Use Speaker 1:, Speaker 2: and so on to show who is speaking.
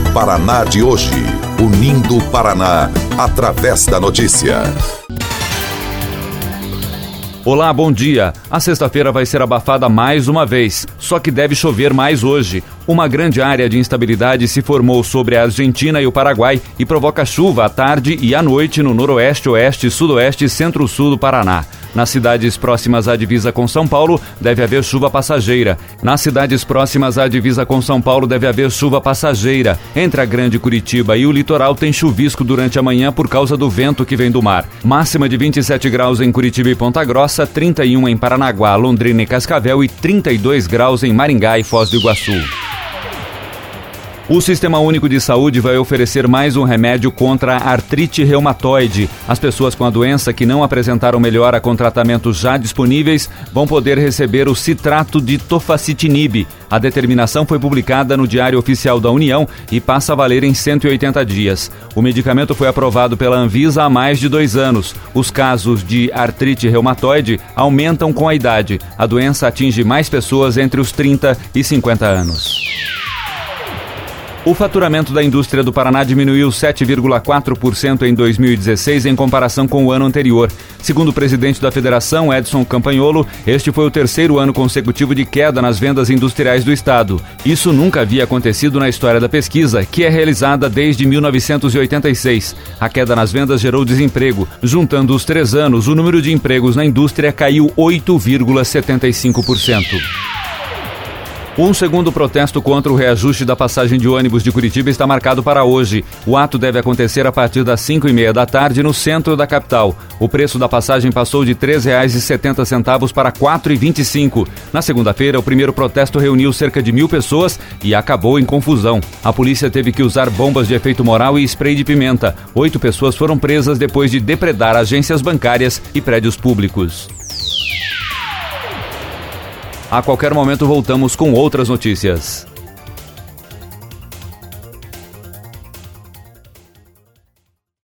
Speaker 1: Paraná de hoje, unindo o Paraná através da notícia.
Speaker 2: Olá, bom dia. A sexta-feira vai ser abafada mais uma vez, só que deve chover mais hoje. Uma grande área de instabilidade se formou sobre a Argentina e o Paraguai e provoca chuva à tarde e à noite no noroeste, oeste, sudoeste e centro-sul do Paraná. Nas cidades próximas à divisa com São Paulo, deve haver chuva passageira. Entre a Grande Curitiba e o litoral tem chuvisco durante a manhã por causa do vento que vem do mar. Máxima de 27 graus em Curitiba e Ponta Grossa, 31 em Paranaguá, Londrina e Cascavel e 32 graus em Maringá e Foz do Iguaçu. O Sistema Único de Saúde vai oferecer mais um remédio contra a artrite reumatoide. As pessoas com a doença que não apresentaram melhora com tratamentos já disponíveis vão poder receber o citrato de tofacitinib. A determinação foi publicada no Diário Oficial da União e passa a valer em 180 dias. O medicamento foi aprovado pela Anvisa há mais de 2 anos. Os casos de artrite reumatoide aumentam com a idade. A doença atinge mais pessoas entre os 30 e 50 anos. O faturamento da indústria do Paraná diminuiu 7,4% em 2016 em comparação com o ano anterior. Segundo o presidente da Federação, Edson Campagnolo, este foi o 3º ano consecutivo de queda nas vendas industriais do estado. Isso nunca havia acontecido na história da pesquisa, que é realizada desde 1986. A queda nas vendas gerou desemprego. Juntando os 3 anos, o número de empregos na indústria caiu 8,75%. Um segundo protesto contra o reajuste da passagem de ônibus de Curitiba está marcado para hoje. O ato deve acontecer a partir das 5h30 da tarde no centro da capital. O preço da passagem passou de R$ 3,70 para R$ 4,25. Na segunda-feira, o primeiro protesto reuniu cerca de 1.000 pessoas e acabou em confusão. A polícia teve que usar bombas de efeito moral e spray de pimenta. 8 pessoas foram presas depois de depredar agências bancárias e prédios públicos. A qualquer momento voltamos com outras notícias.